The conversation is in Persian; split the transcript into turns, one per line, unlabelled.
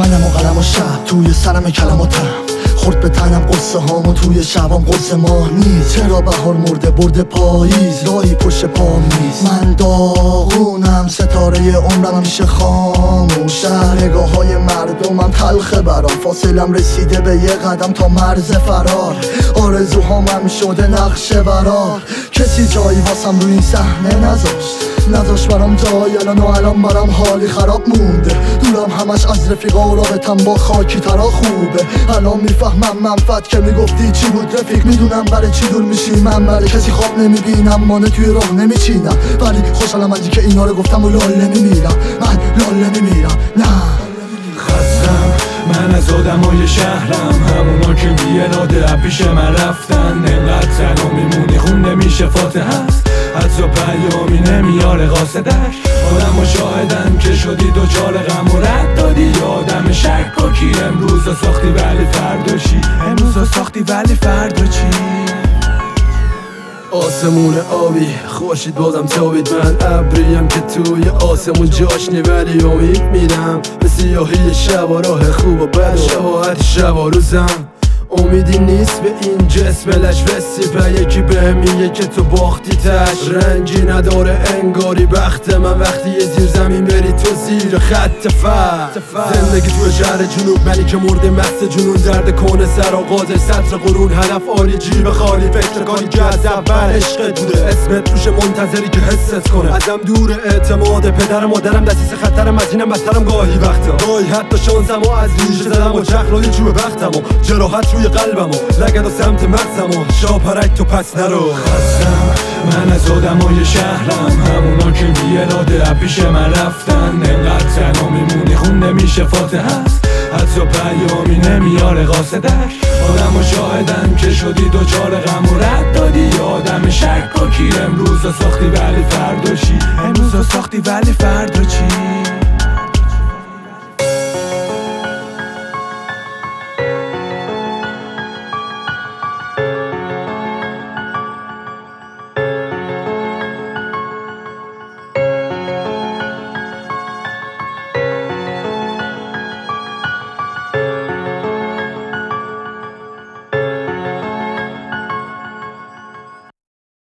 منم و قلم و شب توی سرم کلماتم خورد به تنم قصه هامو توی شبام قصه ماه نیست. چرا بهار مرده برده پاییز راهی پشت پام نیست. من داغونم ستاره عمرم همیشه خاموش. نگاه های مردمم تلخه برام فاصلم رسیده به یه قدم تا مرز فرار. آرزوهامم شده نقشه برار. کسی جایی واسم روی این صحنه نذاشت برام جای الان برام حالی خراب مونده. دورم همش از رفیقا و رابطم با خاکی ترا خوبه. الان میفهمم منفعت که میگفتی چی بود رفیق. میدونم برای چی دور میشی من برای کسی خواب نمیبینم. مانه توی راه نمیچینم ولی خوشحالم از که اینا رو گفتم و لاله نمیمیرم. من لاله نمیمیرم نه.
خستم من از آدمای شهرم، همونا که بی اراده پیش من رفتن. انقدر تنها میمونی خون نمیشه فاتحه هست، حتی پیامی نمیاره قاصدک. آدم و شاهدن که شدی دوچار غم و رد دادی. آدم شکاکی امروزا ساختی ولی فردا چی؟
آسمون آبی خورشید بازم تابید. من ابریم که توی آسمون جاشنی ولی امید میرم به سیاهی شب و راه خوب و بد و شباهت شب و روزم. امیدی نیست به این جسم لجوسی به یکی به میگه که تو باختی تش. رنگی نداره انگاری بخت من وقتی یه زیر زمین بری تو زیر خط فقر. زندگی تو شهر جنوب منی که مرده مست جنون. درد کنه سر آغاز سطر قرون هدف آری جیب خالی. فکر کاری که از اول عشقت بوده اسمت روش منتظری که حست کنه. ازم دور اعتماد پدر مادرم دستیس خطرم از اینم بدترم گاهی وقتا. گاهی حتی شانسم و از ریشه زدم و چخلای چوب بختم و جراحت روی قلبم و لگد و سمت مغزم و شاپرک تو پس نرو.
خستم من از آدمای شهرم، همونا که بی اراده پیش من رفتن. انقدر تنها میمونی خون نمیشه فاتحه هست، حتی پیامی نمیاره قاصدک. آدم و شاهدن که شدی دوچار غم و رد دادی. آدم شکاکی امروزا ساختی ولی فردا چی؟